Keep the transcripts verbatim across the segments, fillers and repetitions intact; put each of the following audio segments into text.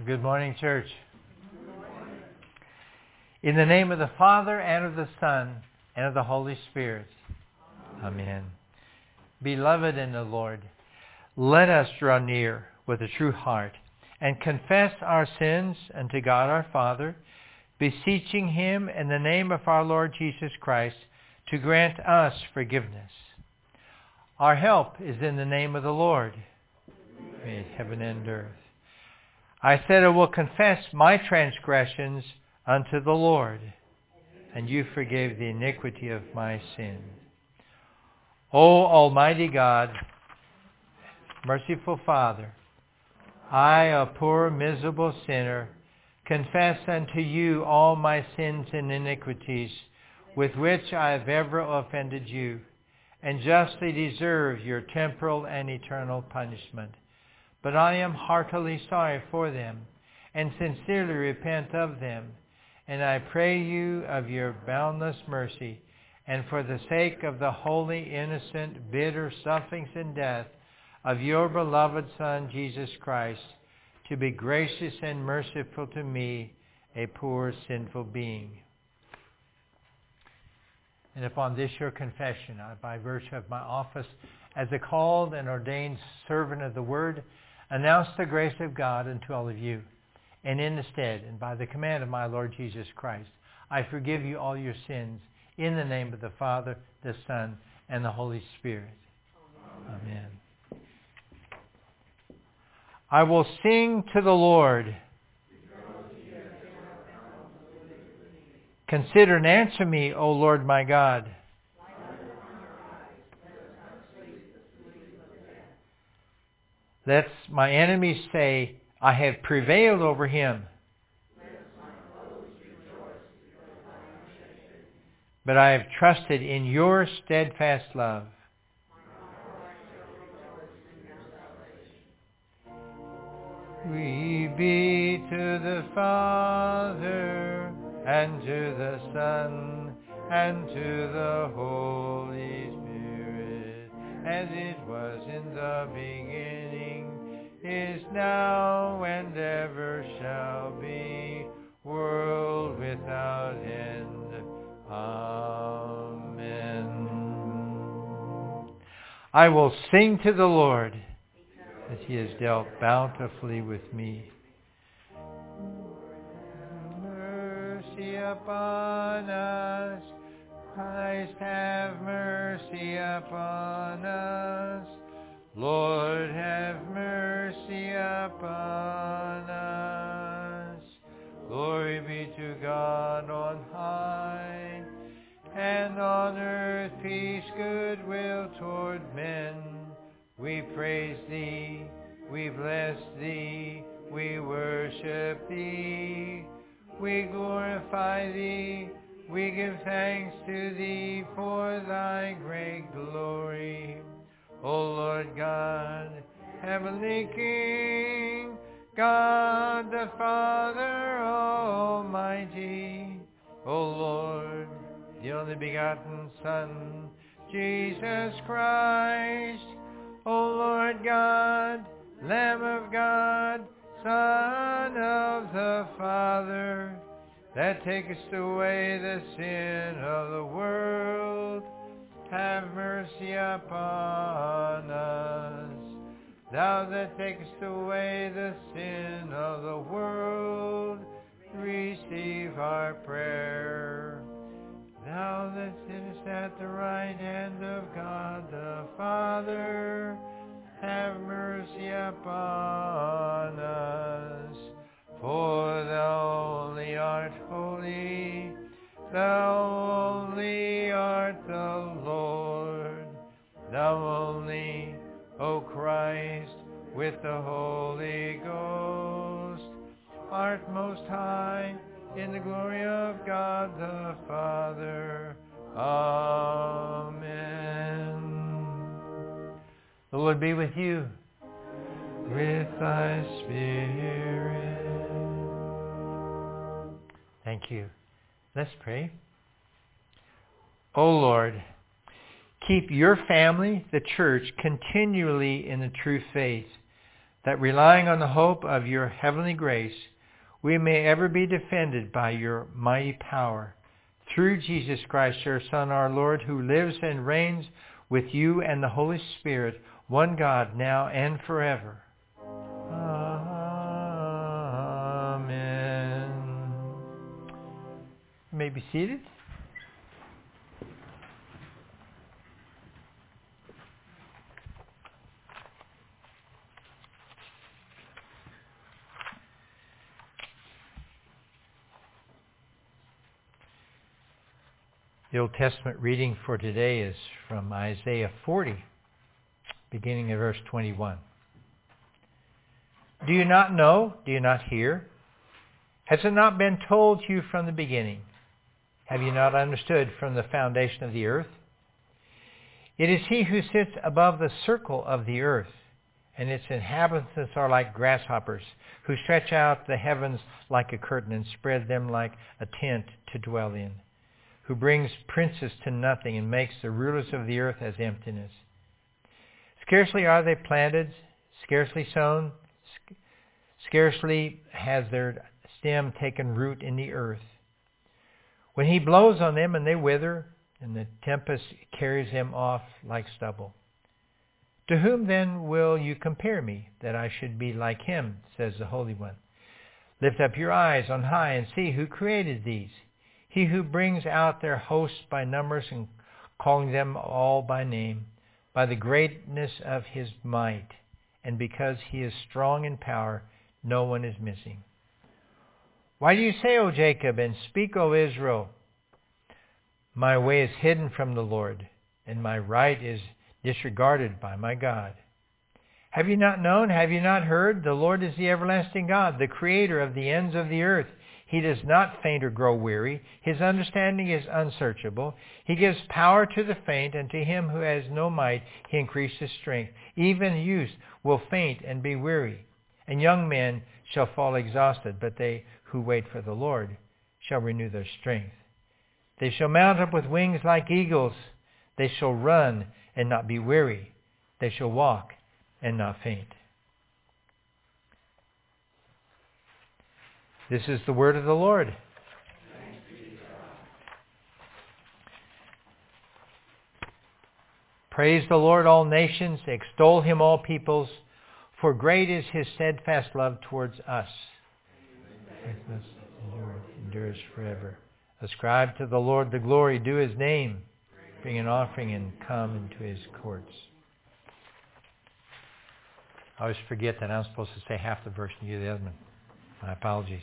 Good morning, church. In the name of the Father, and of the Son, and of the Holy Spirit. Amen. Beloved in the Lord, let us draw near with a true heart and confess our sins unto God our Father, beseeching Him in the name of our Lord Jesus Christ to grant us forgiveness. Our help is in the name of the Lord, who made heaven and earth. I said, I will confess my transgressions unto the Lord, and you forgave the iniquity of my sin. O Almighty God, merciful Father, I, a poor, miserable sinner, confess unto you all my sins and iniquities with which I have ever offended you, and justly deserve your temporal and eternal punishment. But I am heartily sorry for them, and sincerely repent of them. And I pray you of your boundless mercy, and for the sake of the holy, innocent, bitter sufferings and death of your beloved Son, Jesus Christ, to be gracious and merciful to me, a poor, sinful being. And upon this your confession, I, by virtue of my office as a called and ordained servant of the Word, announce the grace of God unto all of you. And in the stead, and by the command of my Lord Jesus Christ, I forgive you all your sins, in the name of the Father, the Son, and the Holy Spirit. Amen. Amen. I will sing to the Lord. Consider and answer me, O Lord my God. Let my enemies say, I have prevailed over him. But I have trusted in your steadfast love. We be to the Father, and to the Son, and to the Holy Spirit, as it was in the beginning, is now, and ever shall be, world without end. Amen. I will sing to the Lord, as he has dealt bountifully with me. Mercy upon us, Christ have mercy upon us. Lord, have mercy upon us. Glory be to God on high, and on earth peace, goodwill toward men. We praise thee, we bless thee, we worship thee, we glorify thee, we give thanks to thee for thy great glory. O Lord God, heavenly King, God the Father Almighty, O Lord, the only begotten Son, Jesus Christ, O Lord God, Lamb of God, Son of the Father, that takest away the sin of the world, have mercy upon us. Thou that takest away the sin of the world, receive our prayer. Thou that sittest at the right hand of God the Father, have mercy upon us. For thou only art holy, thou only art the Lord, thou only, O Christ, with the Holy Ghost, art most high in the glory of God the Father. Amen. The Lord be with you. With thy spirit. Thank you. Let's pray. O Lord, keep your family, the church, continually in the true faith, that relying on the hope of your heavenly grace, we may ever be defended by your mighty power. Through Jesus Christ, your Son, our Lord, who lives and reigns with you and the Holy Spirit, one God, now and forever. Amen. You may be seated. The Old Testament reading for today is from Isaiah forty, beginning at verse twenty-one. Do you not know? Do you not hear? Has it not been told to you from the beginning? Have you not understood from the foundation of the earth? It is he who sits above the circle of the earth, and its inhabitants are like grasshoppers, who stretch out the heavens like a curtain and spread them like a tent to dwell in, who brings princes to nothing and makes the rulers of the earth as emptiness. Scarcely are they planted, scarcely sown, sc- scarcely has their stem taken root in the earth. When he blows on them and they wither, and the tempest carries them off like stubble. To whom then will you compare me, that I should be like him, says the Holy One? Lift up your eyes on high and see who created these. He who brings out their hosts by numbers and calling them all by name, by the greatness of his might, and because he is strong in power, no one is missing. Why do you say, O Jacob, and speak, O Israel, my way is hidden from the Lord, and my right is disregarded by my God? Have you not known? Have you not heard? The Lord is the everlasting God, the creator of the ends of the earth. He does not faint or grow weary. His understanding is unsearchable. He gives power to the faint, and to him who has no might he increases strength. Even youth will faint and be weary, and young men shall fall exhausted, but they who wait for the Lord shall renew their strength. They shall mount up with wings like eagles. They shall run and not be weary. They shall walk and not faint. This is the word of the Lord. Praise the Lord, all nations. Extol him, all peoples. For great is his steadfast love towards us. Faithfulness endures forever. Ascribe to the Lord the glory due his name. Bring an offering and come into his courts. I always forget that I'm supposed to say half the verse and you the other one. My apologies.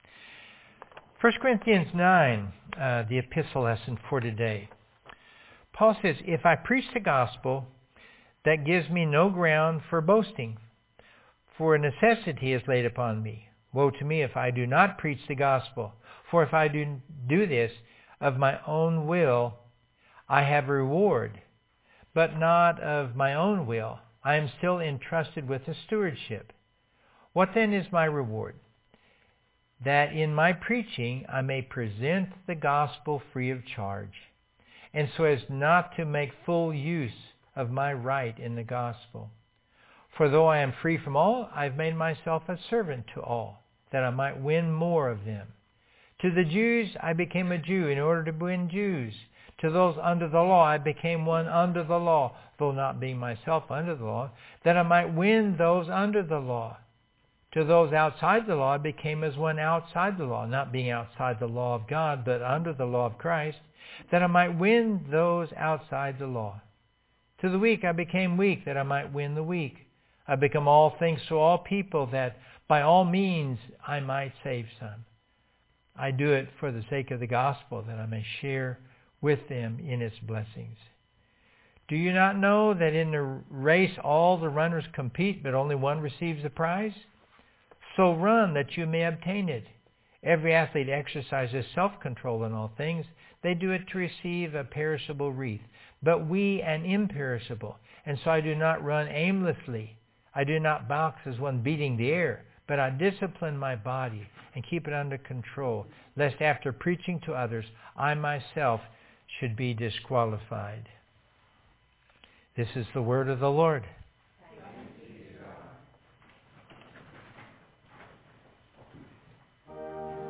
First Corinthians nine, uh, the epistle lesson for today. Paul says, if I preach the gospel, that gives me no ground for boasting, for a necessity is laid upon me. Woe to me if I do not preach the gospel. For if I do do this of my own will, I have a reward, but not of my own will. I am still entrusted with the stewardship. What then is my reward? That in my preaching I may present the gospel free of charge, and so as not to make full use of my right in the gospel. For though I am free from all, I have made myself a servant to all, that I might win more of them. To the Jews I became a Jew in order to win Jews. To those under the law I became one under the law, though not being myself under the law, that I might win those under the law. To those outside the law I became as one outside the law, not being outside the law of God, but under the law of Christ, that I might win those outside the law. To the weak I became weak, that I might win the weak. I become all things to all people, that by all means I might save some. I do it for the sake of the gospel, that I may share with them in its blessings. Do you not know that in the race all the runners compete, but only one receives the prize? So run that you may obtain it. Every athlete exercises self-control in all things. They do it to receive a perishable wreath, but we an imperishable. And so I do not run aimlessly. I do not box as one beating the air, but I discipline my body and keep it under control, lest after preaching to others, I myself should be disqualified. This is the word of the Lord.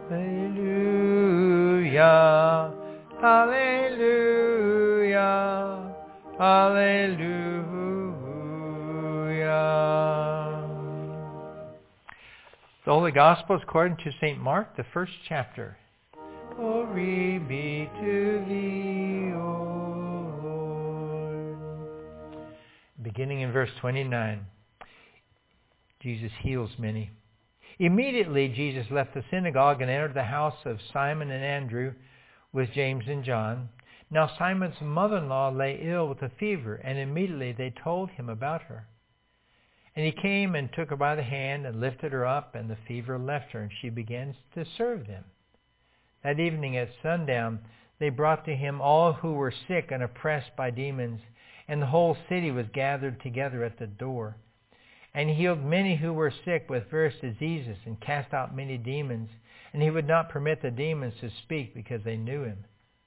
Hallelujah. Hallelujah. Hallelujah. The Holy Gospel is according to Saint Mark, the first chapter. Glory be to thee, O Lord. Beginning in verse twenty-nine, Jesus heals many. Immediately Jesus left the synagogue and entered the house of Simon and Andrew with James and John. Now Simon's mother-in-law lay ill with a fever, and immediately they told him about her. And he came and took her by the hand and lifted her up, and the fever left her, and she began to serve them. That evening at sundown they brought to him all who were sick and oppressed by demons, and the whole city was gathered together at the door. And he healed many who were sick with various diseases, and cast out many demons. And he would not permit the demons to speak, because they knew him.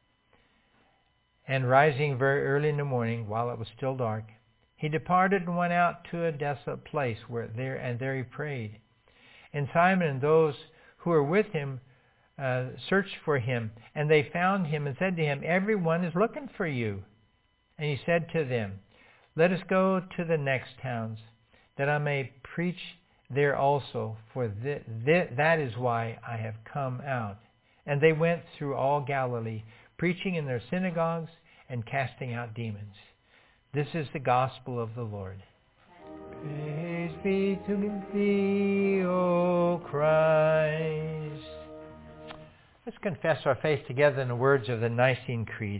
And rising very early in the morning, while it was still dark, he departed and went out to a desolate place, where there and there he prayed. And Simon and those who were with him uh, searched for him, and they found him and said to him, "Everyone is looking for you." And he said to them, "Let us go to the next towns, that I may preach there also, for th- th- that is why I have come out." And they went through all Galilee, preaching in their synagogues and casting out demons. This is the gospel of the Lord. Praise be to thee, O Christ. Let's confess our faith together in the words of the Nicene Creed.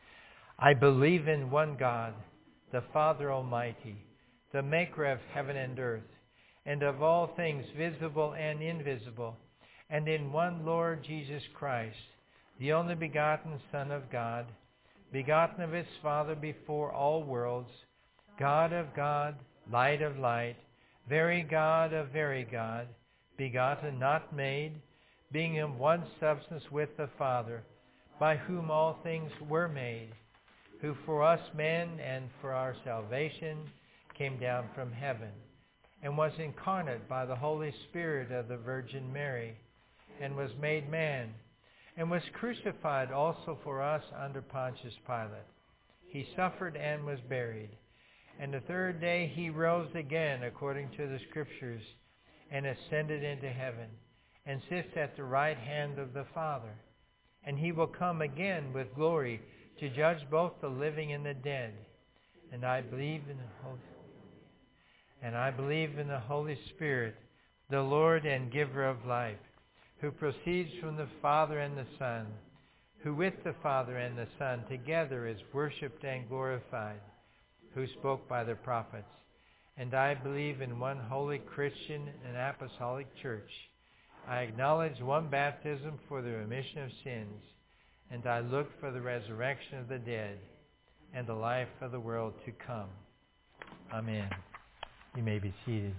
I believe in one God, the Father Almighty, the maker of heaven and earth, and of all things visible and invisible, and in one Lord Jesus Christ, the only begotten Son of God, begotten of his Father before all worlds, God of God, light of light, very God of very God, begotten, not made, being in one substance with the Father, by whom all things were made, who for us men and for our salvation came down from heaven, and was incarnate by the Holy Spirit of the Virgin Mary, and was made man, and was crucified also for us under Pontius Pilate. He suffered and was buried, and the third day he rose again according to the Scriptures, and ascended into heaven, and sits at the right hand of the Father. And he will come again with glory to judge both the living and the dead. And I believe in the Holy And I believe in the Holy Spirit, the Lord and giver of life, who proceeds from the Father and the Son, who with the Father and the Son together is worshipped and glorified, who spoke by the prophets. And I believe in one holy Christian and apostolic church. I acknowledge one baptism for the remission of sins, and I look for the resurrection of the dead and the life of the world to come. Amen. You may be seated.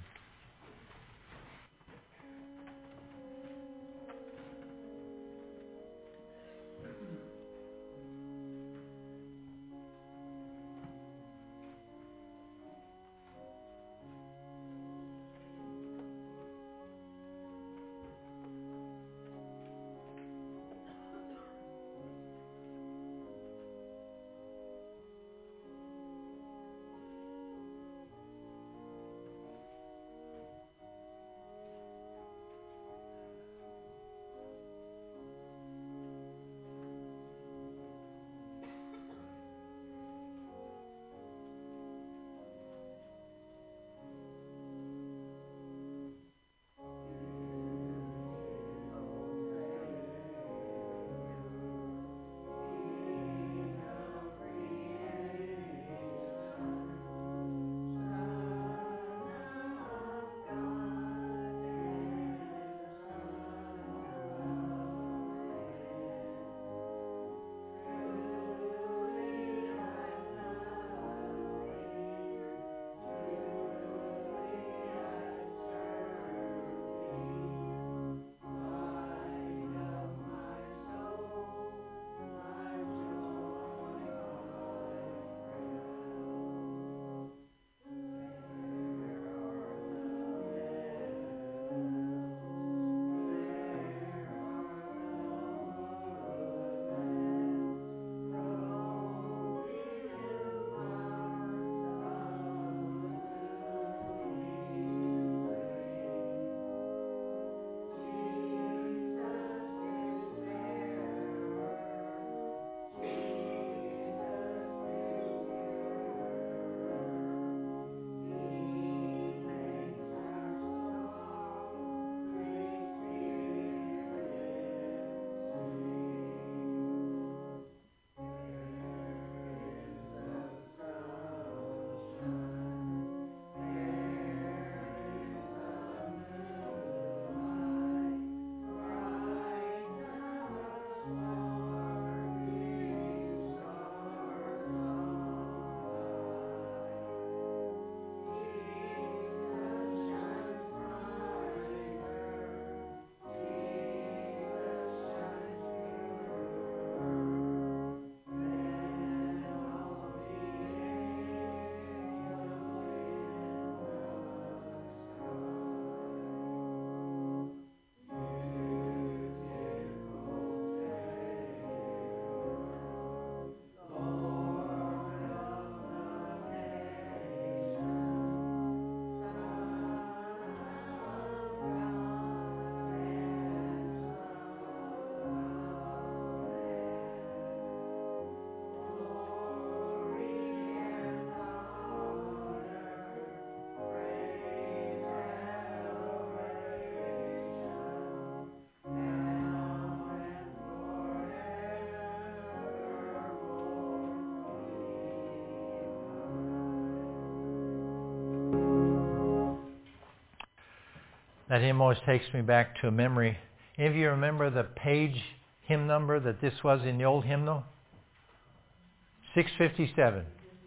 That hymn always takes me back to a memory. Any of you remember the page hymn number that this was in the old hymnal? six fifty-seven.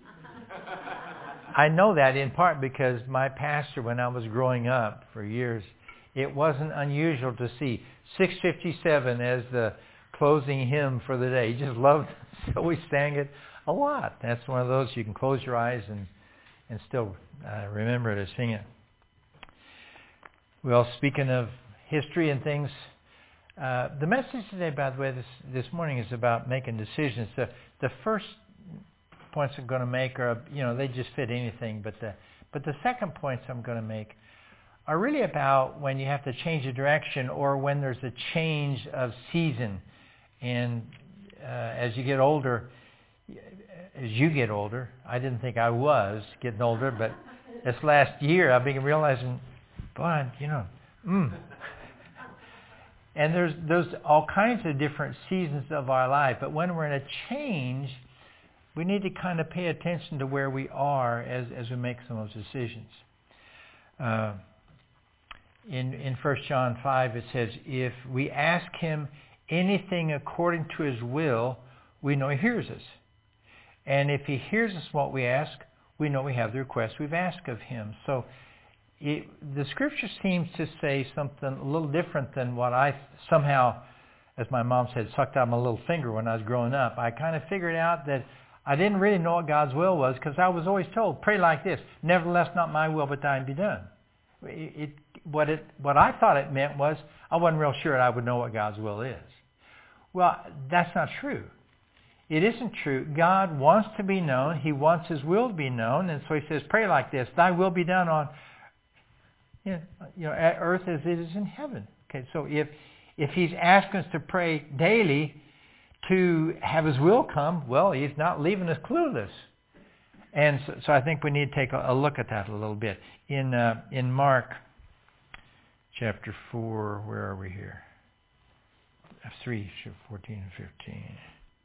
I know that in part because my pastor, when I was growing up for years, it wasn't unusual to see six fifty-seven as the closing hymn for the day. He just loved it, so we sang it a lot. That's one of those you can close your eyes and, and still uh, remember to sing it. Well, speaking of history and things, uh, the message today, by the way, this, this morning is about making decisions. The, the first points I'm going to make are, you know, they just fit anything, but the, but the second points I'm going to make are really about when you have to change a direction or when there's a change of season. And uh, as you get older, as you get older, I didn't think I was getting older, but this last year I've been realizing, boy, you know, mm. And there's there's all kinds of different seasons of our life. But when we're in a change, we need to kind of pay attention to where we are as, as we make some of those decisions. Uh, in in First John five, it says, if we ask him anything according to his will, we know he hears us. And if he hears us what we ask, we know we have the request we've asked of him. So it, the scripture seems to say something a little different than what I somehow, as my mom said, sucked out my little finger when I was growing up. I kind of figured out that I didn't really know what God's will was because I was always told, pray like this, nevertheless not my will but thine be done. It, it, what, it, what I thought it meant was I wasn't real sure I would know what God's will is. Well, that's not true. It isn't true. God wants to be known. He wants his will to be known. And so he says, pray like this, thy will be done on you know, you know, at earth as it is in heaven. Okay, so if if he's asking us to pray daily to have his will come, well, he's not leaving us clueless. And so, so I think we need to take a, a look at that a little bit. In uh, in Mark chapter four, where are we here? three, fourteen and fifteen.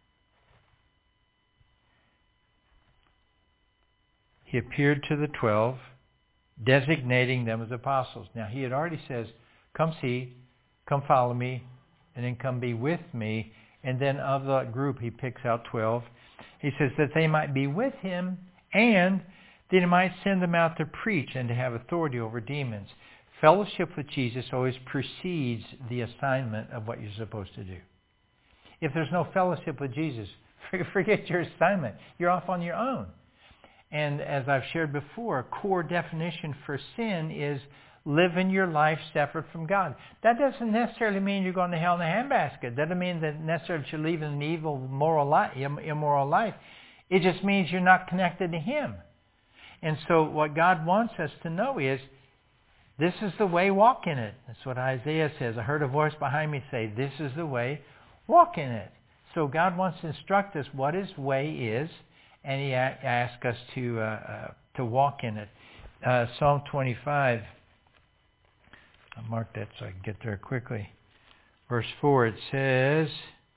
He appeared to the twelve, designating them as apostles. Now, he had already says, come see, come follow me, and then come be with me. And then of the group, he picks out twelve. He says that they might be with him and that he might send them out to preach and to have authority over demons. Fellowship with Jesus always precedes the assignment of what you're supposed to do. If there's no fellowship with Jesus, forget your assignment. You're off on your own. And as I've shared before, a core definition for sin is living your life separate from God. That doesn't necessarily mean you're going to hell in a handbasket. That doesn't mean that necessarily you're living an evil, moral life, immoral life. It just means you're not connected to him. And so what God wants us to know is, this is the way, walk in it. That's what Isaiah says. I heard a voice behind me say, this is the way, walk in it. So God wants to instruct us what his way is, and he asks us to uh, uh, to walk in it. Uh, Psalm twenty-five, I'll mark that so I can get there quickly. Verse four, it says,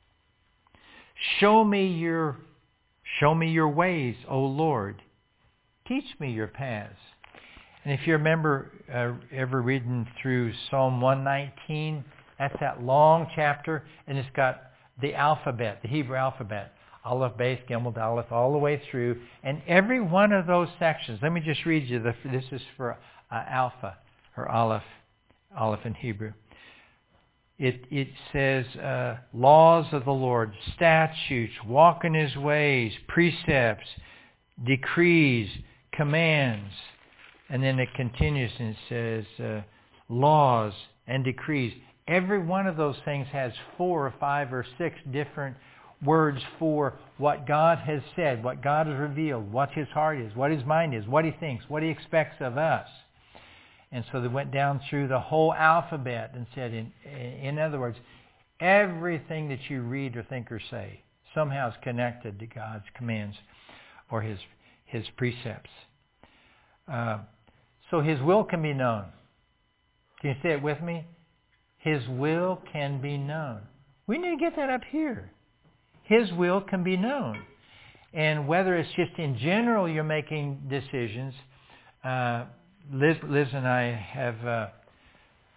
Show me your, show me your ways, O Lord. Teach me your paths. And if you remember uh, ever reading through Psalm one nineteen, that's that long chapter, and it's got the alphabet, the Hebrew alphabet. Aleph, Beis, Gimel, Dalet, all the way through. And every one of those sections, let me just read you, the, this is for uh, Alpha, or Aleph, Aleph in Hebrew. It, it says, uh, laws of the Lord, statutes, walk in his ways, precepts, decrees, commands. And then it continues and it says, uh, laws and decrees. Every one of those things has four or five or six different words for what God has said, what God has revealed, what his heart is, what his mind is, what he thinks, what he expects of us. And so they went down through the whole alphabet and said, in, in other words, everything that you read or think or say somehow is connected to God's commands or his, his precepts. Uh, so his will can be known. Can you say it with me? His will can be known. We need to get that up here. His will can be known. And whether it's just in general you're making decisions, uh, Liz, Liz and I have uh,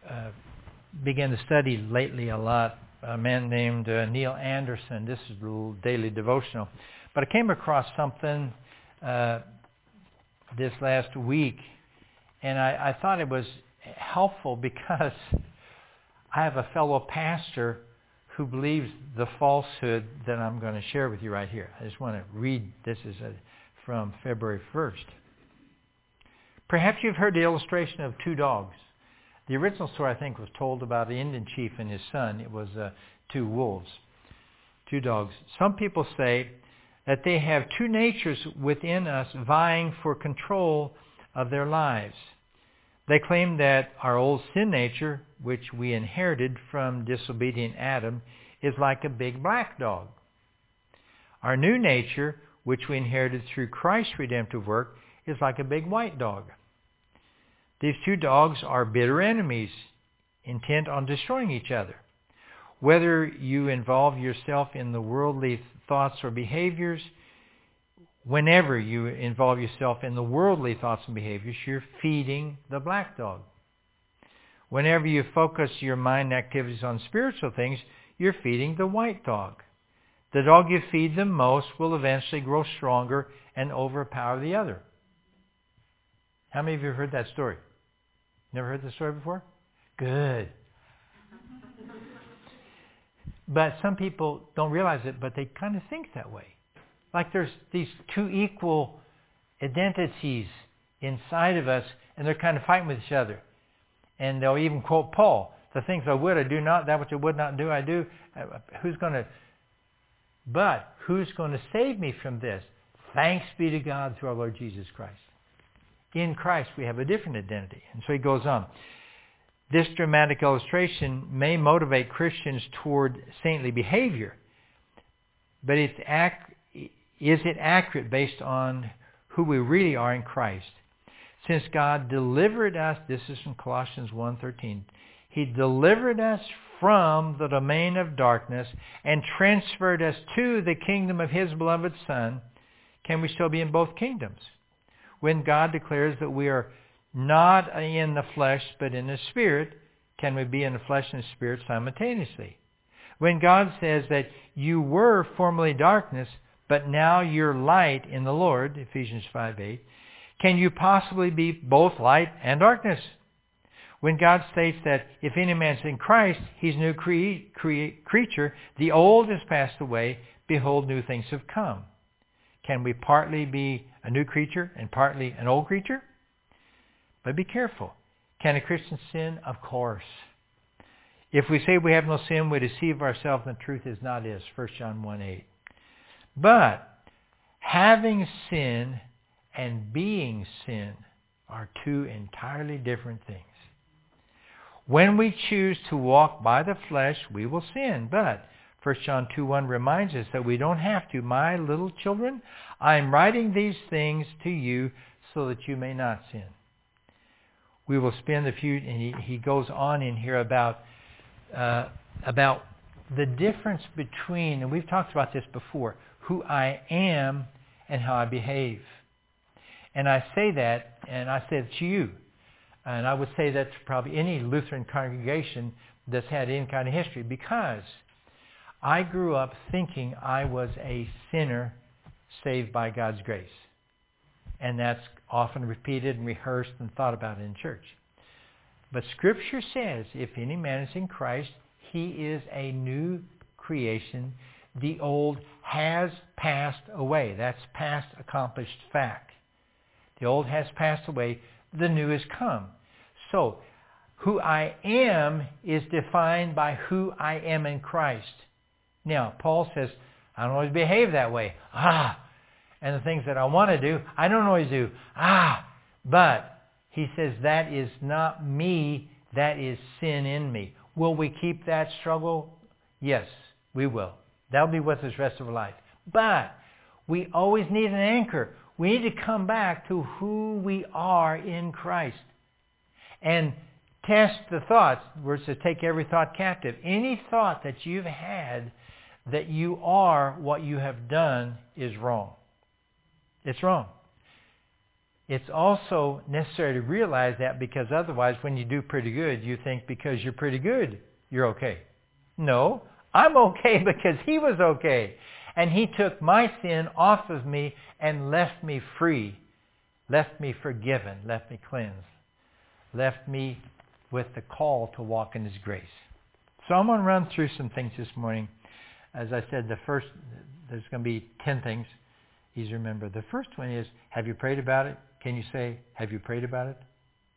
uh, began to study lately a lot a man named uh, Neil Anderson. This is a little daily devotional. But I came across something uh, this last week, and I, I thought it was helpful because I have a fellow pastor who believes the falsehood that I'm going to share with you right here. I just want to read, this is a, from February first. Perhaps you've heard the illustration of two dogs. The original story, I think, was told about the Indian chief and his son. It was uh, two wolves, two dogs. Some people say that they have two natures within us vying for control of their lives. They claim that our old sin nature, which we inherited from disobedient Adam, is like a big black dog. Our new nature, which we inherited through Christ's redemptive work, is like a big white dog. These two dogs are bitter enemies, intent on destroying each other. Whether you involve yourself in the worldly thoughts or behaviors, whenever you involve yourself in the worldly thoughts and behaviors, you're feeding the black dog. Whenever you focus your mind activities on spiritual things, you're feeding the white dog. The dog you feed the most will eventually grow stronger and overpower the other. How many of you have heard that story? Never heard this story before? Good. But some people don't realize it, but they kind of think that way. Like there's these two equal identities inside of us, and they're kind of fighting with each other. And they'll even quote Paul, the things I would, I do not, that which I would not do, I do. Who's going to, but who's going to save me from this? Thanks be to God through our Lord Jesus Christ. In Christ, we have a different identity. And so he goes on. This dramatic illustration may motivate Christians toward saintly behavior, but it's ac- is it accurate based on who we really are in Christ? Since God delivered us, this is from Colossians one thirteen, he delivered us from the domain of darkness and transferred us to the kingdom of his beloved Son. Can we still be in both kingdoms? When God declares that we are not in the flesh but in the Spirit, can we be in the flesh and the Spirit simultaneously? When God says that you were formerly darkness, but now you're light in the Lord, Ephesians five eight, can you possibly be both light and darkness? When God states that if any man's in Christ, he's a new cre- cre- creature, the old has passed away, behold, new things have come. Can we partly be a new creature and partly an old creature? But be careful. Can a Christian sin? Of course. If we say we have no sin, we deceive ourselves and the truth is not in us, First John one eight. But having sin and being sin are two entirely different things. When we choose to walk by the flesh, we will sin. But First John two one reminds us that we don't have to. My little children, I am writing these things to you so that you may not sin. We will spend a few, and he, he goes on in here about uh, about the difference between, and we've talked about this before, who I am and how I behave. And I say that, and I say it to you, and I would say that to probably any Lutheran congregation that's had any kind of history, because I grew up thinking I was a sinner saved by God's grace. And that's often repeated and rehearsed and thought about in church. But Scripture says, if any man is in Christ, he is a new creation. The old has passed away. That's past accomplished fact. The old has passed away. The new has come. So, who I am is defined by who I am in Christ. Now, Paul says, I don't always behave that way. Ah, and the things that I want to do, I don't always do. Ah, but he says that is not me, that is sin in me. Will we keep that struggle? Yes, we will. That'll be with us the rest of our life. But we always need an anchor. We need to come back to who we are in Christ. And test the thoughts. We're to take every thought captive. Any thought that you've had that you are what you have done is wrong. It's wrong. it's also necessary to realize that, because otherwise when you do pretty good, you think because you're pretty good, you're okay. No, I'm okay because he was okay. And he took my sin off of me and left me free, left me forgiven, left me cleansed, left me with the call to walk in his grace. So I'm going to run through some things this morning. As I said, the first, there's going to be ten things. Easy to remember. The first one is, have you prayed about it? Can you say, have you prayed about it?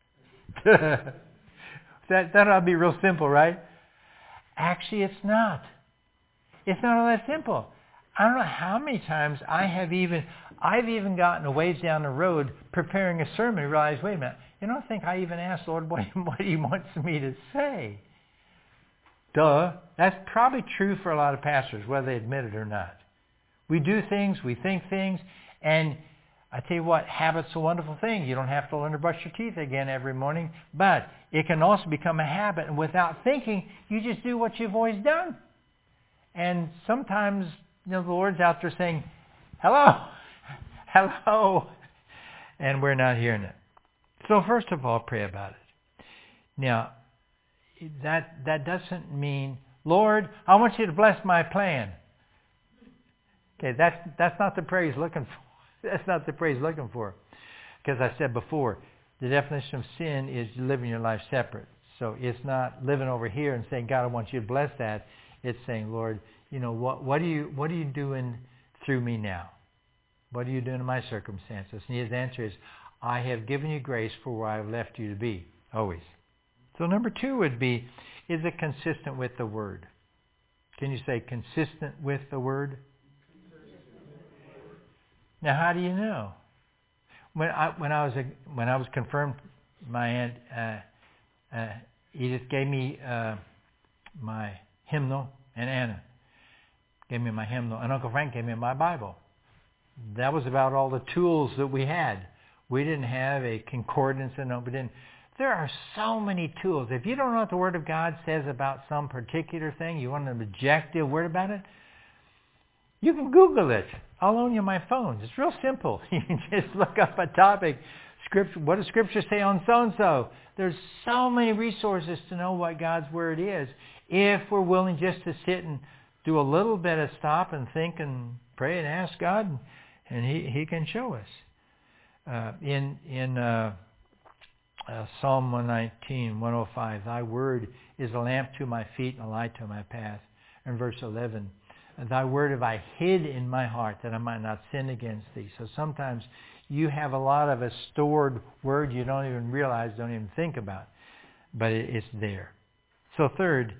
that, that ought to be real simple, right? Actually, it's not. It's not all that simple. I don't know how many times I have even, I've even gotten a ways down the road preparing a sermon and realized, wait a minute, you don't think I even asked Lord what, what he wants me to say? Duh. That's probably true for a lot of pastors, whether they admit it or not. We do things, we think things, and I tell you what, habit's a wonderful thing. You don't have to learn to brush your teeth again every morning, but it can also become a habit, and without thinking, you just do what you've always done. And sometimes, you know, the Lord's out there saying, hello, hello, and we're not hearing it. So first of all, pray about it. Now, that that doesn't mean, Lord, I want you to bless my plan. Okay, that's that's not the prayer he's looking for. That's not the prayer he's looking for. Because I said before, the definition of sin is living your life separate. So it's not living over here and saying, God, I want you to bless that. It's saying, Lord, you know, what what are you what are you doing through me now? What are you doing in my circumstances? And his answer is, I have given you grace for where I've left you to be, always. So number two would be, is it consistent with the Word? Can you say consistent with the Word? Now, how do you know? When I when I was a, when I was confirmed, my aunt uh, uh, Edith gave me uh, my hymnal, and Anna gave me my hymnal, and Uncle Frank gave me my Bible. That was about all the tools that we had. We didn't have a concordance, and no, we didn't. There are so many tools. If you don't know what the Word of God says about some particular thing, you want an objective word about it, you can Google it. I'll loan you my phone. It's real simple. You can just look up a topic. Scripture, what does Scripture say on so-and-so? There's so many resources to know what God's Word is if we're willing just to sit and do a little bit of stop and think and pray and ask God, and He, he can show us. Uh, in in uh, uh, Psalm one nineteen, one oh five, Thy Word is a lamp to my feet and a light to my path. And verse eleven, Thy Word have I hid in my heart that I might not sin against Thee. So sometimes you have a lot of a stored word you don't even realize, don't even think about, but it, it's there. So third,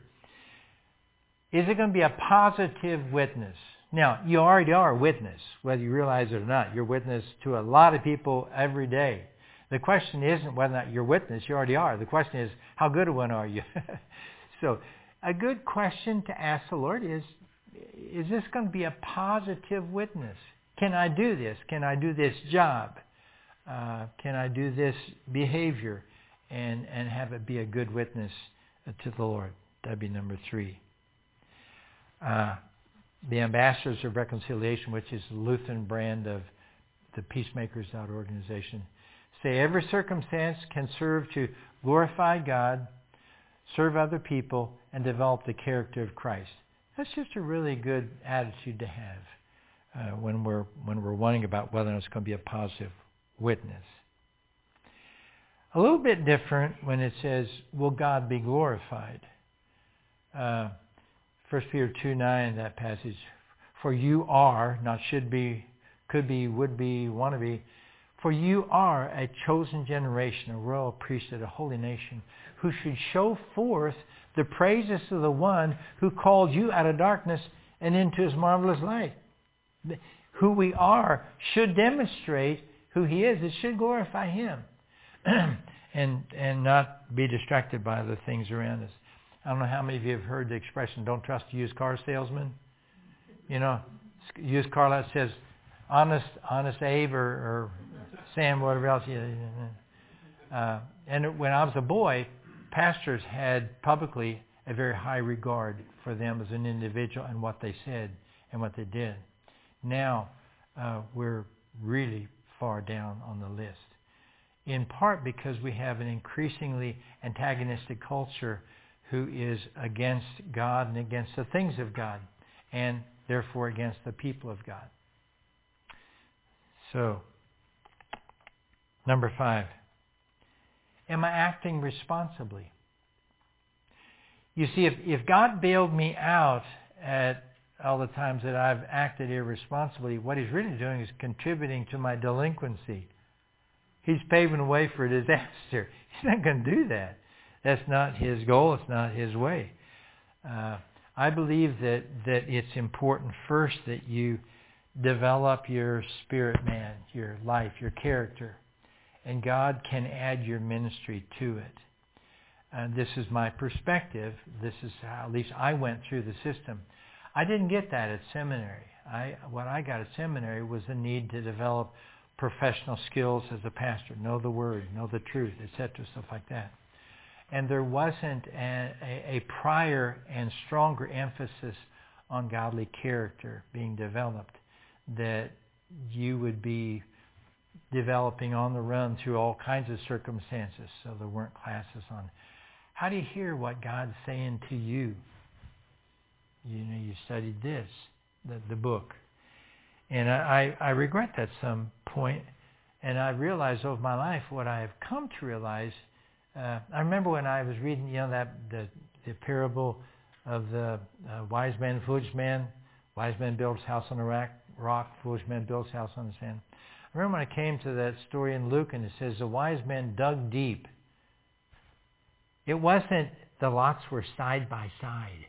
is it going to be a positive witness? Now, you already are a witness, whether you realize it or not. You're a witness to a lot of people every day. The question isn't whether or not you're a witness. You already are. The question is, how good a one are you? So a good question to ask the Lord is, is this going to be a positive witness? Can I do this? Can I do this job? Uh, can I do this behavior and, and have it be a good witness to the Lord? That'd be number three. Uh, the Ambassadors of Reconciliation, which is the Lutheran brand of the Peacemakers Out organization, say every circumstance can serve to glorify God, serve other people, and develop the character of Christ. That's just a really good attitude to have uh, when we're when we're wondering about whether it's going to be a positive witness. A little bit different when it says, will God be glorified? Uh, First Peter two nine, that passage, for you are, not should be, could be, would be, want to be, for you are a chosen generation, a royal priesthood, a holy nation, who should show forth the praises of the one who called you out of darkness and into his marvelous light. Who we are should demonstrate who he is. It should glorify him and and not be distracted by the things around us. I don't know how many of you have heard the expression, don't trust a used car salesman. You know, used car lot says, honest, honest Abe or, or Sam, whatever else. Uh, and when I was a boy, pastors had publicly a very high regard for them as an individual and what they said and what they did. Now, uh, we're really far down on the list. in part because we have an increasingly antagonistic culture who is against God and against the things of God, and therefore against the people of God. So, number five, am I acting responsibly? You see, if, if God bailed me out at all the times that I've acted irresponsibly, what He's really doing is contributing to my delinquency. He's paving the way for disaster. He's not going to do that. That's not His goal. It's not His way. Uh, I believe that, that it's important first that you develop your spirit man, your life, your character, and God can add your ministry to it. And this is my perspective. This is how at least I went through the system. I didn't get that at seminary. I, what I got at seminary was the need to develop professional skills as a pastor, know the Word, know the truth, et cetera, stuff like that. And there wasn't a, a, a prior and stronger emphasis on godly character being developed that you would be developing on the run through all kinds of circumstances. So there weren't classes on how do you hear what God's saying to you. You know, you studied this, the, the book. And I, I regret that at some point. And I realized over my life what I have come to realize. Uh, I remember when I was reading, you know, that the, the parable of the uh, wise man and foolish man. Wise man builds house on a rock, rock, foolish man builds house on the sand. I remember when I came to that story in Luke and it says the wise man dug deep. It wasn't the lots were side by side.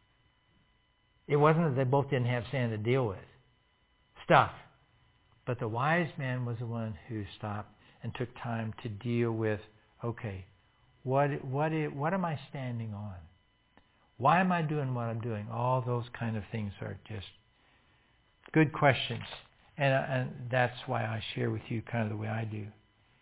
It wasn't that they both didn't have sand to deal with. Stuff. But the wise man was the one who stopped and took time to deal with, okay, what what what am I standing on? Why am I doing what I'm doing? All those kind of things are just good questions. And, and that's why I share with you kind of the way I do.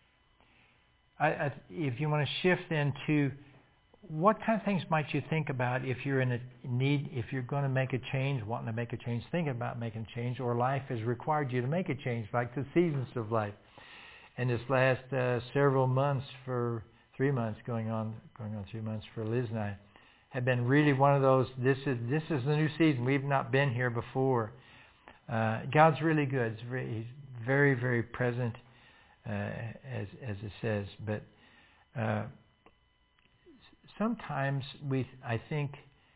I, I, if you want to shift into what kind of things might you think about if you're in a need, if you're going to make a change, wanting to make a change, thinking about making a change, or life has required you to make a change, like the seasons of life. And this last uh, several months, for three months, going on, going on three months for Liz and I, have been really one of those. This is this is the new season. We've not been here before. Uh, God's really good. He's very, he's very, very present, uh, as as it says. But uh, sometimes we, I think,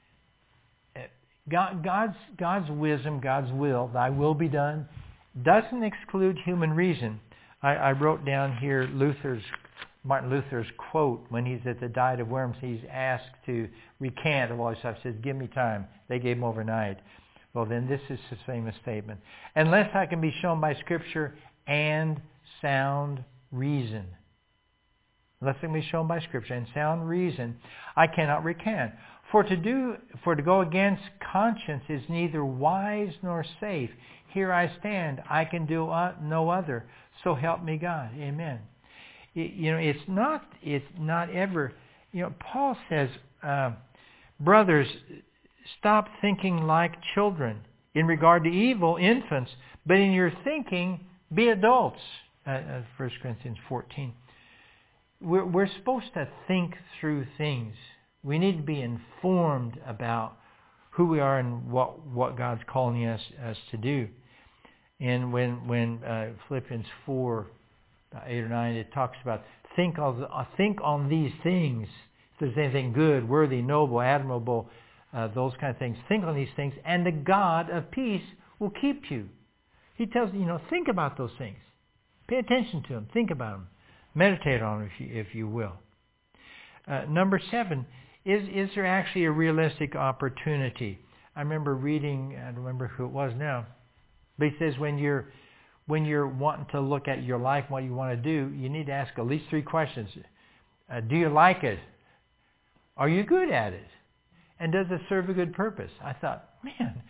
God, God's God's wisdom, God's will, Thy will be done, doesn't exclude human reason. I, I wrote down here Luther's Martin Luther's quote when he's at the Diet of Worms. He's asked to recant of all his stuff. He says, "Give me time." They gave him overnight. Well, then this is his famous statement: "Unless I can be shown by Scripture and sound reason." Unless it can be shown by Scripture and sound reason, I cannot recant. For to do, for to go against conscience is neither wise nor safe. Here I stand; I can do no other. So help me God. Amen. It, you know, it's not, it's not ever. You know, Paul says, uh, brothers, stop thinking like children in regard to evil, infants, but in your thinking, be adults. Uh, uh, First Corinthians fourteen. We're, we're supposed to think through things. We need to be informed about who we are and what, what God's calling us, us to do. And when when uh, Philippians four, eight or nine, it talks about think on uh, think on these things. If there's anything good, worthy, noble, admirable, uh, those kind of things, think on these things, and the God of peace will keep you. He tells you, you know, think about those things. Pay attention to them. Think about them. Meditate on them, if you, if you will. Uh, number seven, is is there actually a realistic opportunity? I remember reading, I don't remember who it was now, but he says when you're when you're wanting to look at your life, what you want to do, you need to ask at least three questions. Uh, do you like it? Are you good at it? And does it serve a good purpose? I thought, man,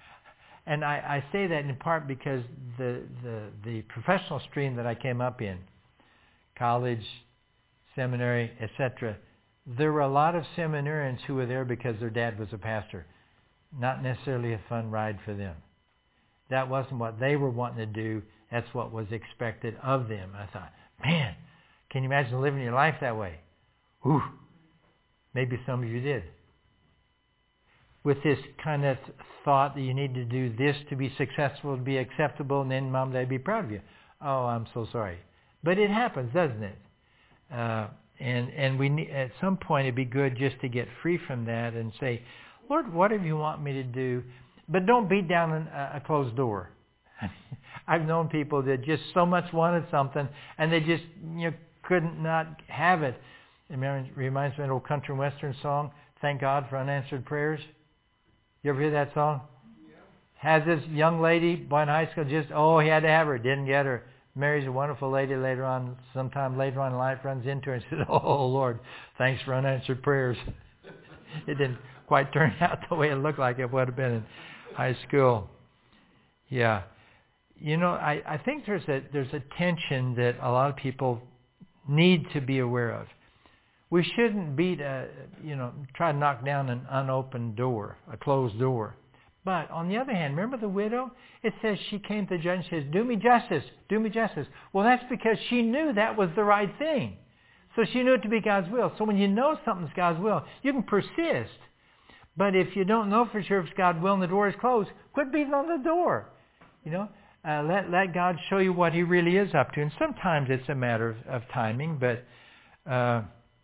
and I, I say that in part because the, the the professional stream that I came up in, college, seminary, et cetera, there were a lot of seminarians who were there because their dad was a pastor. Not necessarily a fun ride for them. That wasn't what they were wanting to do. That's what was expected of them. I thought, man, Can you imagine living your life that way? Whew. Maybe some of you did. With this kind of thought that you need to do this to be successful, to be acceptable, and then Mom and Dad be proud of you. Oh, I'm so sorry. But it happens, doesn't it? Uh, and and we need, at some point it'd be good just to get free from that and say, Lord, whatever you want me to do, but don't beat down a, a closed door. I've known people that just so much wanted something and they just you know couldn't not have it. It reminds me of an old country and western song, Thank God for Unanswered Prayers. You ever hear that song? Yeah. Has this young lady, boy in high school, just, oh, he had to have her, didn't get her. Marries a wonderful lady later on, sometime later on in life, runs into her and says, oh, Lord, thanks for unanswered prayers. It didn't quite turn out the way it looked like it would have been in high school. Yeah. You know, I, I think there's a there's a tension that a lot of people need to be aware of. We shouldn't beat a, you know, try to knock down an unopened door, a closed door. But on the other hand, remember the widow? It says she came to the judge and says, do me justice, do me justice. Well, that's because she knew that was the right thing. So she knew it to be God's will. So when you know something's God's will, you can persist. But if you don't know for sure if it's God's will and the door is closed, quit beating on the door. You know, uh, let let God show you what He really is up to. And sometimes it's a matter of, of timing, but uh,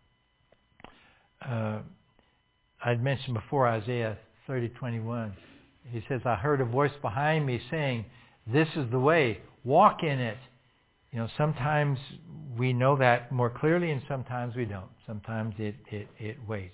uh, I'd mentioned before Isaiah thirty twenty-one. He says, I heard a voice behind me saying, this is the way, walk in it. You know, sometimes we know that more clearly and sometimes we don't. Sometimes it, it, it waits.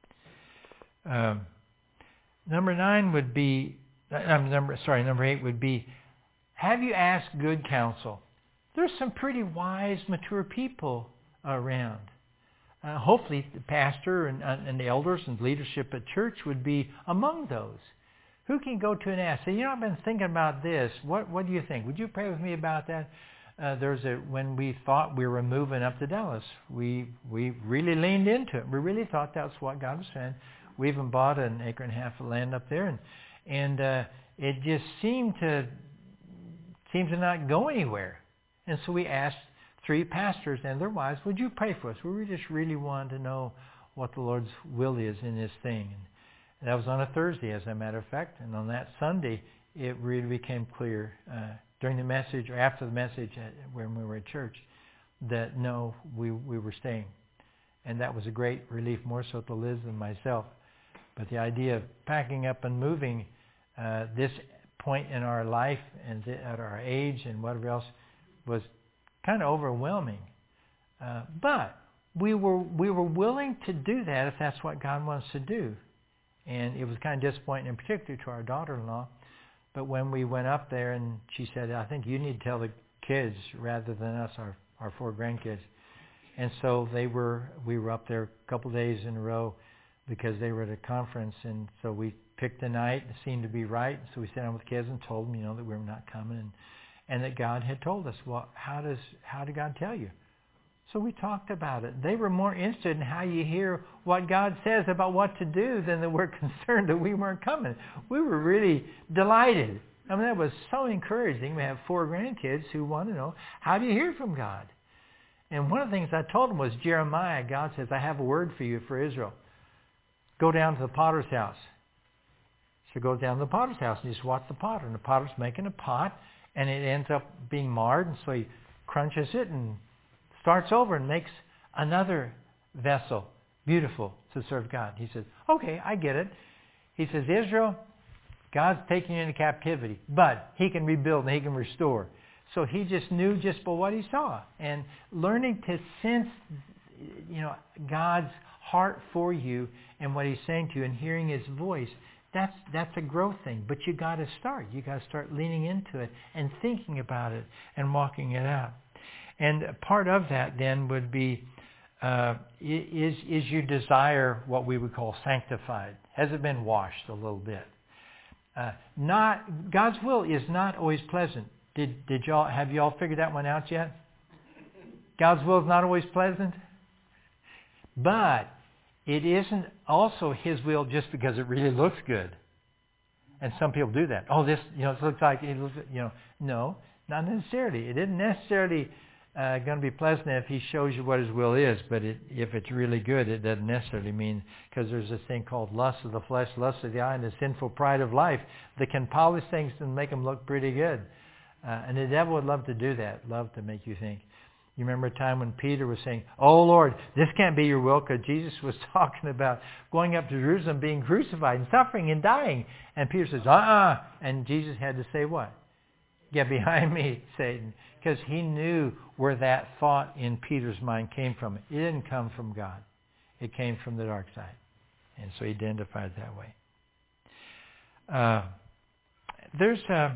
Um, number nine would be, uh, number sorry, number eight would be, have you asked good counsel? There's some pretty wise, mature people around. Uh, hopefully the pastor and, uh, and the elders and leadership at church would be among those. Who can go to and ask? Say, you know, I've been thinking about this. What What do you think? Would you pray with me about that? Uh, there's a when we thought we were moving up to Dallas, we we really leaned into it. We really thought that's what God was saying. We even bought an acre and a half of land up there, and and uh, it just seemed to seemed to not go anywhere. And so we asked three pastors and their wives, would you pray for us? We just really wanted to know what the Lord's will is in this thing. And that was on a Thursday, as a matter of fact. And on that Sunday, it really became clear uh, during the message or after the message at, when we were at church that no, we we were staying. And that was a great relief, more so to Liz than myself. But the idea of packing up and moving uh, this point in our life and th- at our age and whatever else was kind of overwhelming. Uh, but we were we were willing to do that if that's what God wants to do. And it was kind of disappointing, in particular to our daughter-in-law. But when we went up there and she said, I think you need to tell the kids rather than us, our, our four grandkids. And so they were, we were up there a couple days in a row because they were at a conference. And so we picked a night. It seemed to be right. So we sat down with the kids and told them, you know, that we were not coming. And, and that God had told us, well, how does, how did God tell you? So we talked about it. They were more interested in how you hear what God says about what to do than they were concerned that we weren't coming. We were really delighted. I mean, that was so encouraging. We have four grandkids who want to know, how do you hear from God? And one of the things I told them was Jeremiah, God says, I have a word for you for Israel. Go down to the potter's house. So go down to the potter's house and just watch the potter. And the potter's making a pot and it ends up being marred. And so he crunches it and starts over and makes another vessel, beautiful, to serve God. He says, okay, I get it. He says, Israel, God's taking you into captivity, but He can rebuild and He can restore. So he just knew just by what he saw. And learning to sense, you know, God's heart for you and what He's saying to you and hearing His voice, that's that's a growth thing. But you got to start. You got to start leaning into it and thinking about it and walking it out. And part of that then would be, uh, is is your desire what we would call sanctified? Has it been washed a little bit? Uh, not God's will is not always pleasant. Did did y'all have y'all figured that one out yet? God's will is not always pleasant, but it isn't also His will just because it really looks good. And some people do that. Oh, this you know it looks like it looks you know no, not necessarily. It isn't necessarily. uh, going to be pleasant if he shows you what his will is, but it, if it's really good, it doesn't necessarily mean, because there's this thing called lust of the flesh, lust of the eye, and the sinful pride of life that can polish things and make them look pretty good. Uh, and the devil would love to do that, love to make you think. You remember a time when Peter was saying, "Oh Lord, this can't be your will," because Jesus was talking about going up to Jerusalem, being crucified and suffering and dying. And Peter says, uh-uh. And Jesus had to say what? "Get behind me, Satan." Because he knew where that thought in Peter's mind came from. It didn't come from God. It came from the dark side. And so he identified it that way. Uh, there's, uh,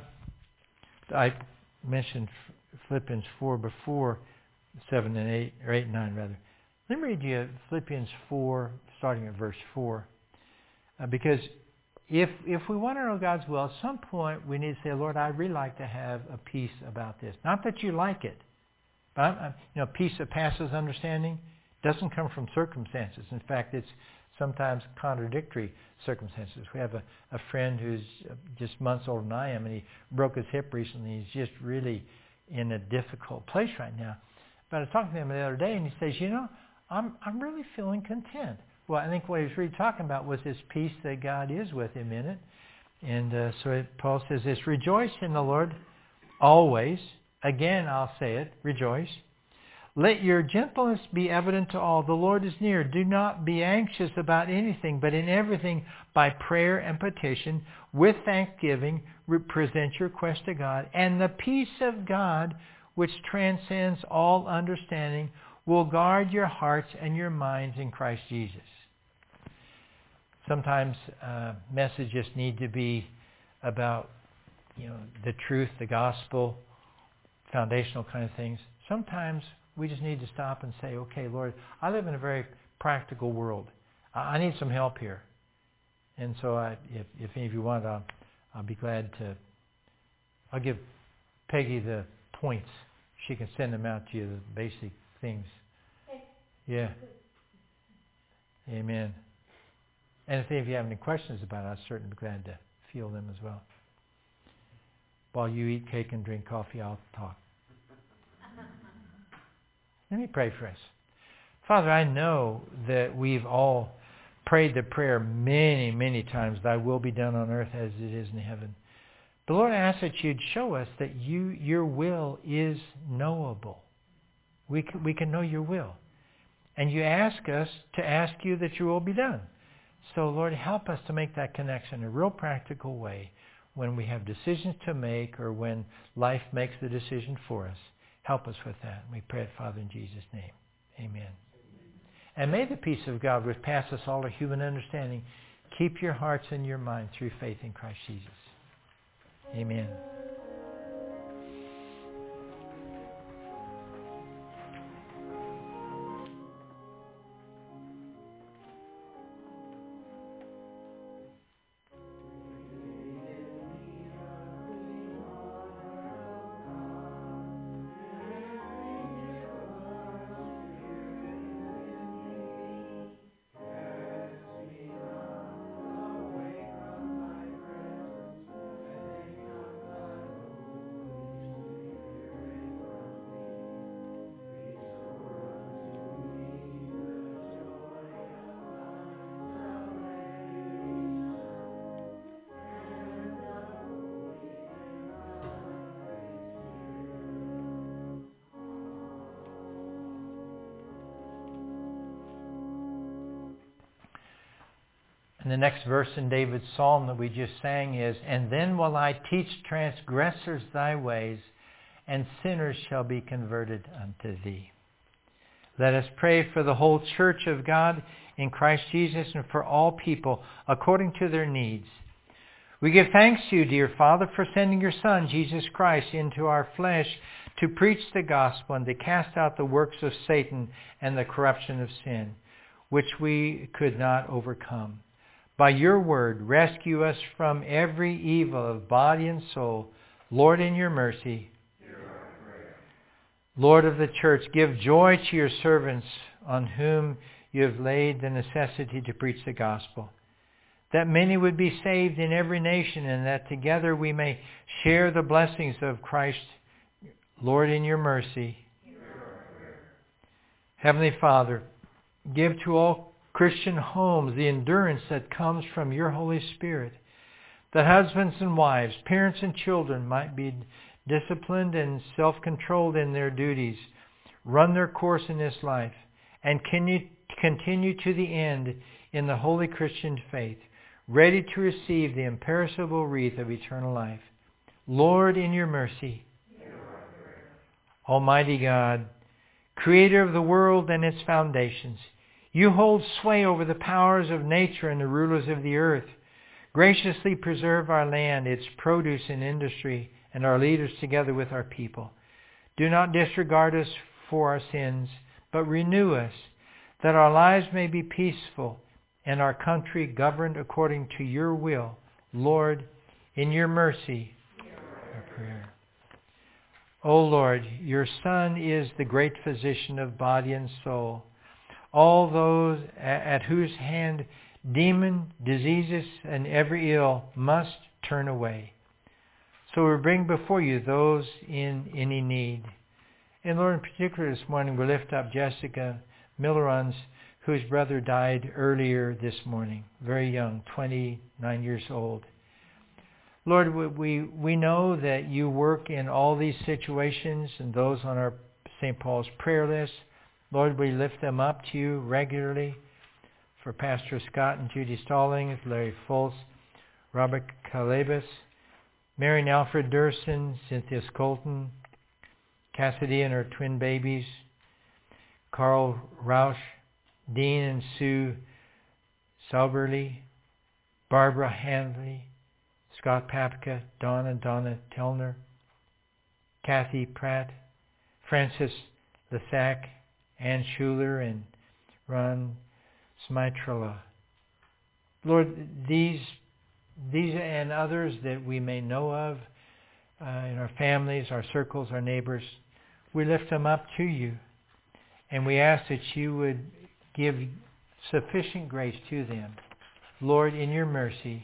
I mentioned Philippians four before, seven and eight, or eight and nine rather. Let me read you Philippians four, starting at verse four. Uh, because if if we want to know God's will, at some point we need to say, "Lord, I'd really like to have a peace about this." Not that you like it, but I'm, I'm, you know, peace that passes understanding doesn't come from circumstances. In fact, it's sometimes contradictory circumstances. We have a, a friend who's just months older than I am, and he broke his hip recently. He's just really in a difficult place right now. But I was talking to him the other day, and he says, "You know, I'm I'm really feeling content." Well, I think what he was really talking about was this peace that God is with him in it. And uh, so it, Paul says this, "Rejoice in the Lord always." Again, I'll say it, rejoice. "Let your gentleness be evident to all. The Lord is near. Do not be anxious about anything, but in everything by prayer and petition, with thanksgiving, present your request to God. And the peace of God, which transcends all understanding, will guard your hearts and your minds in Christ Jesus." Sometimes uh, messages need to be about, you know, the truth, the gospel, foundational kind of things. Sometimes we just need to stop and say, "Okay, Lord, I live in a very practical world. I need some help here." And so I, if, if any of you want, I'll, I'll be glad to, I'll give Peggy the points. She can send them out to you, the basic things. Yeah. Amen. And if any of you have any questions about it, I'd certainly be glad to field them as well. While you eat cake and drink coffee, I'll talk. Let me pray for us. Father, I know that we've all prayed the prayer many, many times, "Thy will be done on earth as it is in heaven." But Lord, I ask that you'd show us that you, your will is knowable. We can, we can know your will. And you ask us to ask you that your will be done. So Lord, help us to make that connection in a real practical way when we have decisions to make or when life makes the decision for us. Help us with that. We pray it, Father, in Jesus' name. Amen. And may the peace of God, which passes all our human understanding, keep your hearts and your minds through faith in Christ Jesus. Amen. And the next verse in David's psalm that we just sang is, "And then will I teach transgressors thy ways, and sinners shall be converted unto thee." Let us pray for the whole church of God in Christ Jesus and for all people according to their needs. We give thanks to you, dear Father, for sending your Son, Jesus Christ, into our flesh to preach the gospel and to cast out the works of Satan and the corruption of sin, which we could not overcome. By your word, rescue us from every evil of body and soul. Lord, in your mercy. Lord of the church, give joy to your servants on whom you have laid the necessity to preach the gospel, that many would be saved in every nation, and that together we may share the blessings of Christ. Lord, in your mercy. Heavenly Father, give to all Christian homes the endurance that comes from your Holy Spirit, that husbands and wives, parents and children might be disciplined and self-controlled in their duties, run their course in this life, and continue to the end in the holy Christian faith, ready to receive the imperishable wreath of eternal life. Lord, in your mercy, Almighty God, Creator of the world and its foundations, you hold sway over the powers of nature and the rulers of the earth. Graciously preserve our land, its produce and industry, and our leaders together with our people. Do not disregard us for our sins, but renew us, that our lives may be peaceful and our country governed according to your will. Lord, in your mercy, our prayer. O Lord, your Son is the great physician of body and soul. All those at whose hand demon, diseases, and every ill must turn away. So we bring before you those in any need. And Lord, in particular this morning we lift up Jessica Millerons, whose brother died earlier this morning, very young, twenty-nine years old. Lord, we, we know that you work in all these situations and those on our Saint Paul's prayer list. Lord, we lift them up to you regularly for Pastor Scott and Judy Stallings, Larry Foltz, Robert Calabas, Mary and Alfred Durson, Cynthia Colton, Cassidy and her twin babies, Carl Rausch, Dean and Sue Sauberly, Barbara Handley, Scott Papka, Don and Donna Telner, Kathy Pratt, Francis Lesac, Ann Schuler, and Ron Smitrala. Lord, these these and others that we may know of uh, in our families, our circles, our neighbors, we lift them up to you. And we ask that you would give sufficient grace to them. Lord, in your mercy,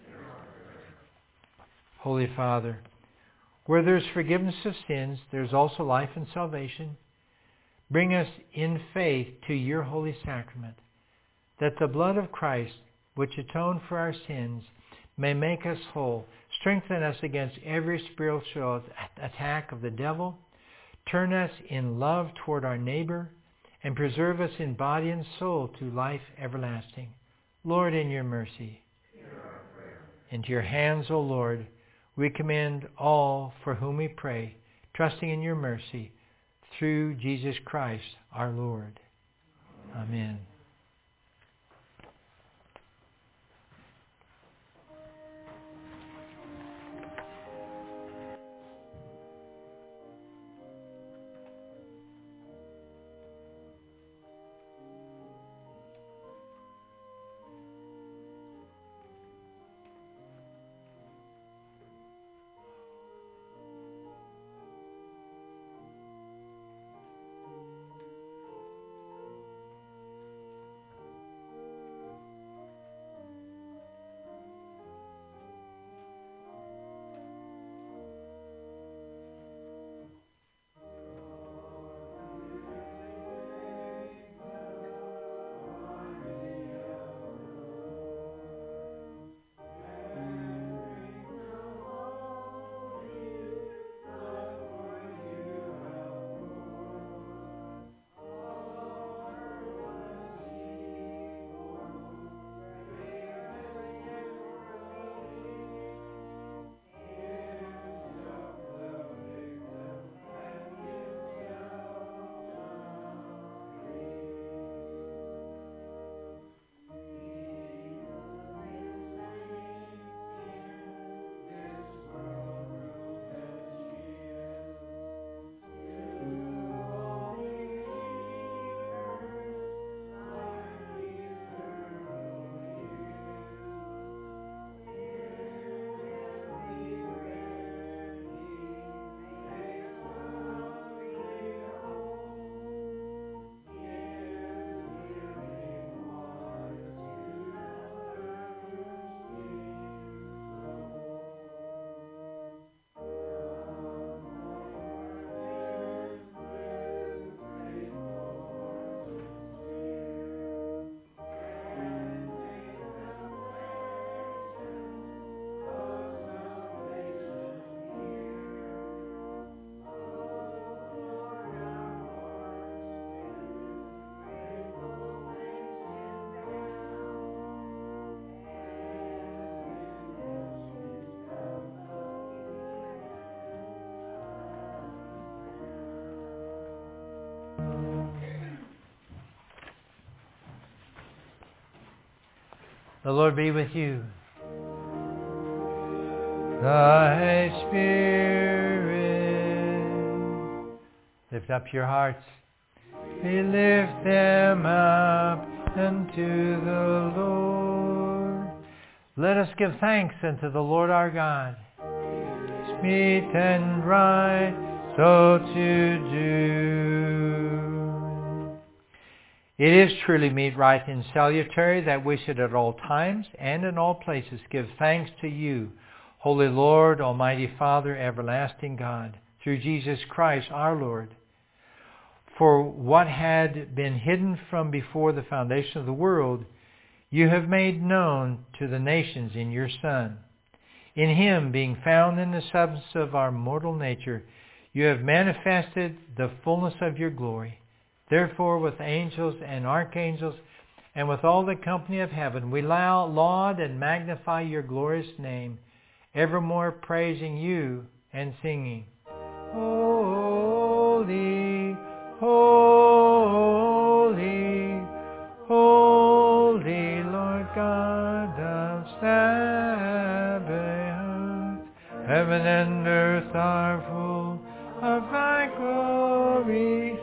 Holy Father, where there's forgiveness of sins, there's also life and salvation. Bring us in faith to your holy sacrament, that the blood of Christ, which atoned for our sins, may make us whole, strengthen us against every spiritual attack of the devil, turn us in love toward our neighbor, and preserve us in body and soul to life everlasting. Lord, in your mercy, into your hands, O Lord, we commend all for whom we pray, trusting in your mercy, through Jesus Christ our Lord. Amen. The Lord be with you. Thy Spirit, lift up your hearts. We lift them up unto the Lord. Let us give thanks unto the Lord our God. It's meet and right so to do. It is truly meet, right, and salutary that we should at all times and in all places give thanks to you, Holy Lord, Almighty Father, everlasting God, through Jesus Christ our Lord. For what had been hidden from before the foundation of the world, you have made known to the nations in your Son. In him, being found in the substance of our mortal nature, you have manifested the fullness of your glory. Therefore, with angels and archangels, and with all the company of heaven, we laud and magnify your glorious name, evermore praising you and singing, Holy, holy, holy, Lord God of Sabaoth. Heaven and earth are full of thy glory.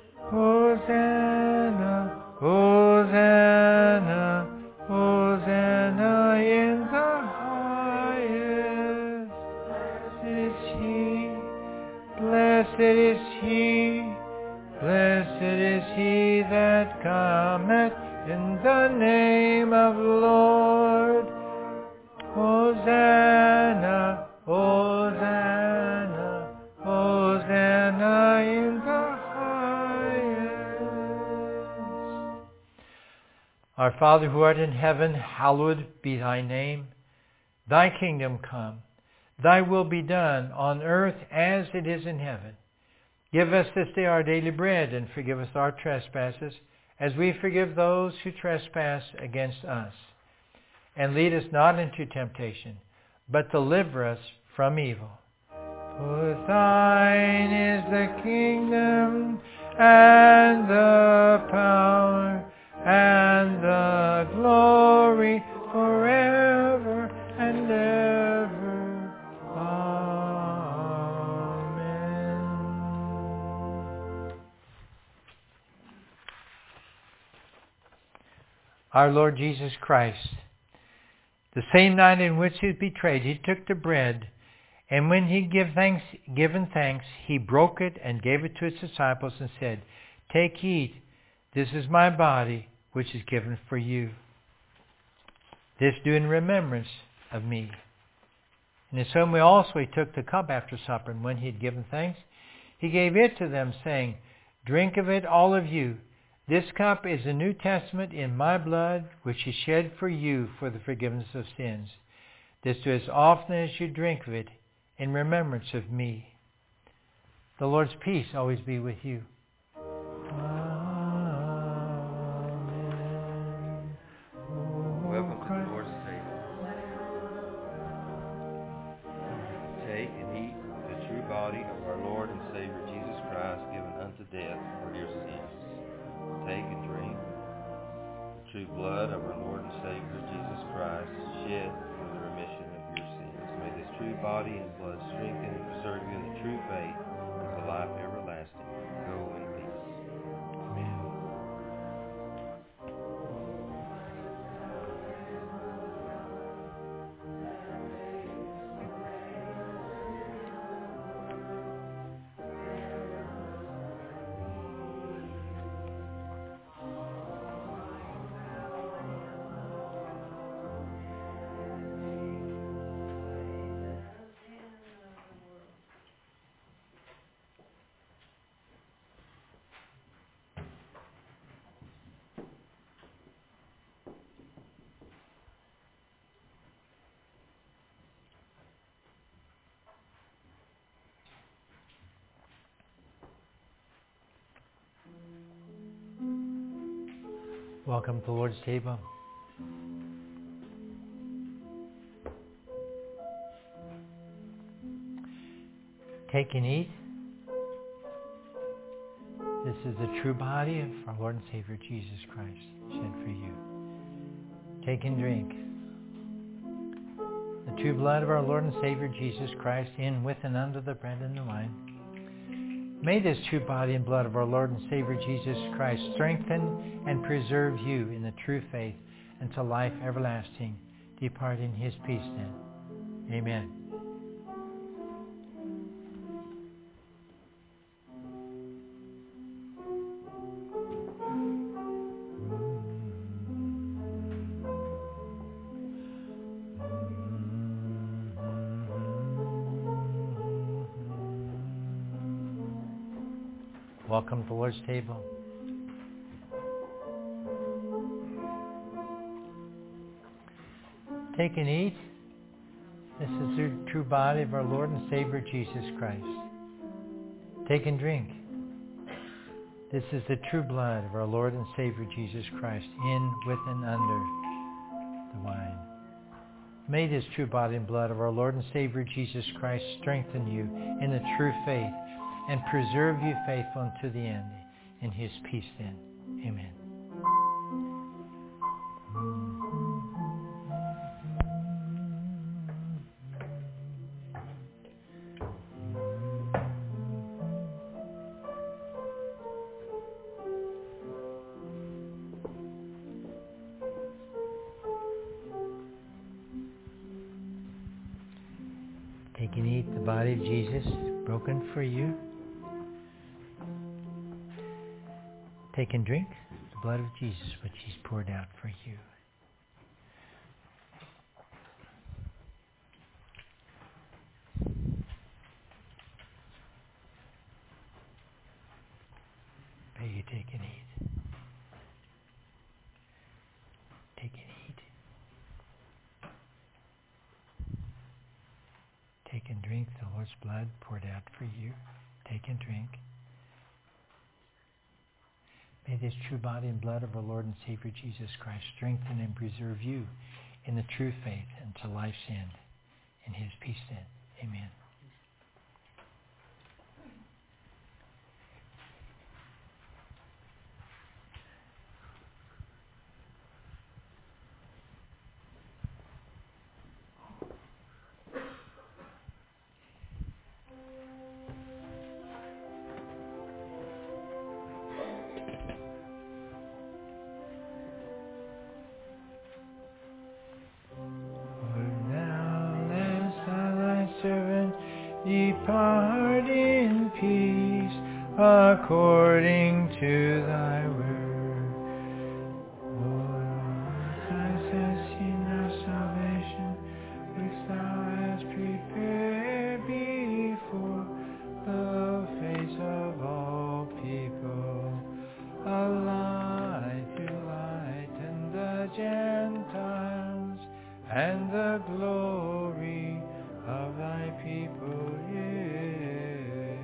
Hosanna, Hosanna, Hosanna in the highest. Blessed is he, blessed is he, blessed is he that cometh in the name of the Lord. Hosanna, Hosanna, Hosanna in the highest. Our Father who art in heaven, hallowed be thy name. Thy kingdom come. Thy will be done on earth as it is in heaven. Give us this day our daily bread, and forgive us our trespasses, as we forgive those who trespass against us. And lead us not into temptation, but deliver us from evil. For thine is the kingdom, and the power, and the glory, forever and ever. Amen. Our Lord Jesus Christ, the same night in which he was betrayed, he took the bread, and when he had give thanks, given thanks, he broke it and gave it to his disciples and said, Take, eat, this is my body, which is given for you. This do in remembrance of me. In the same way also he took the cup after supper, and when he had given thanks, he gave it to them, saying, Drink of it, all of you. This cup is the New Testament in my blood, which is shed for you for the forgiveness of sins. This do as often as you drink of it in remembrance of me. The Lord's peace always be with you. Welcome to the Lord's table. Take and eat the true body of our Lord and Savior Jesus Christ, given unto death for your sins. Take and drink the true blood of our Lord and Savior Jesus Christ, shed for the remission of your sins. May this true body and blood strengthen and preserve you in the true faith unto life everlasting. Go in peace. Amen. Welcome to the Lord's table. Take and eat. This is the true body of our Lord and Savior Jesus Christ, shed for you. Take and drink. The true blood of our Lord and Savior Jesus Christ, in, with, and under the bread and the wine. May this true body and blood of our Lord and Savior Jesus Christ strengthen and preserve you in the true faith until life everlasting. Depart in his peace then. Amen. Welcome to the Lord's table. Take and eat. This is the true body of our Lord and Savior Jesus Christ. Take and drink. This is the true blood of our Lord and Savior Jesus Christ, in, with, and under the wine. May this true body and blood of our Lord and Savior Jesus Christ strengthen you in the true faith and preserve you faithful unto the end. In his peace then. Amen. Take and eat the body of Jesus, broken for you. Take and drink the blood of Jesus, which he's poured out for you. May you take and eat. Take and eat. Take and drink the Lord's blood poured out for you. Take and drink. May this true body and blood of our Lord and Savior Jesus Christ strengthen and preserve you in the true faith until life's end. In his peace then. Amen. Depart in peace according to thy word. Lord, Christ has seen our salvation, which thou hast prepared before the face of all people, a light to lighten the Gentiles, and the glory of thy people Israel.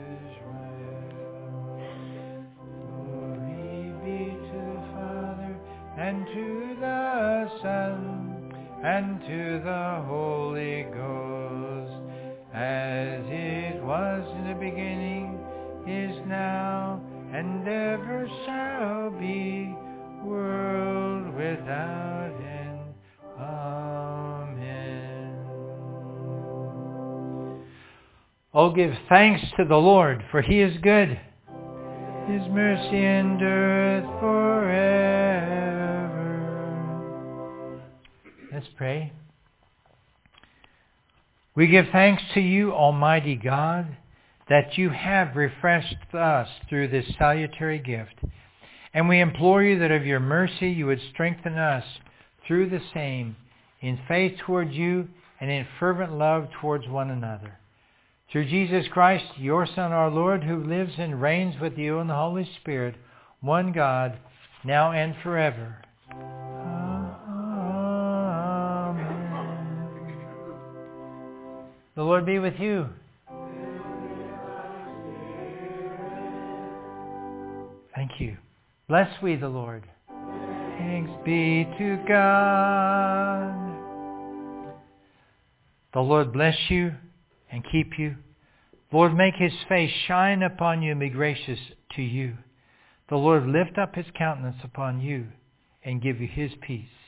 Glory be to the Father, and to the Son, and to the Holy Ghost, as it was in the beginning, is now, and ever shall be, world without end. Amen. Oh, give thanks to the Lord, for he is good. His mercy endureth forever. Let's pray. We give thanks to you, Almighty God, that you have refreshed us through this salutary gift. And we implore you that of your mercy you would strengthen us through the same in faith toward you and in fervent love towards one another. Through Jesus Christ, your Son, our Lord, who lives and reigns with you in the Holy Spirit, one God, now and forever. Amen. The Lord be with you. Thank you. Bless we the Lord. Thanks be to God. The Lord bless you and keep you. Lord, make his face shine upon you and be gracious to you. The Lord lift up his countenance upon you and give you his peace.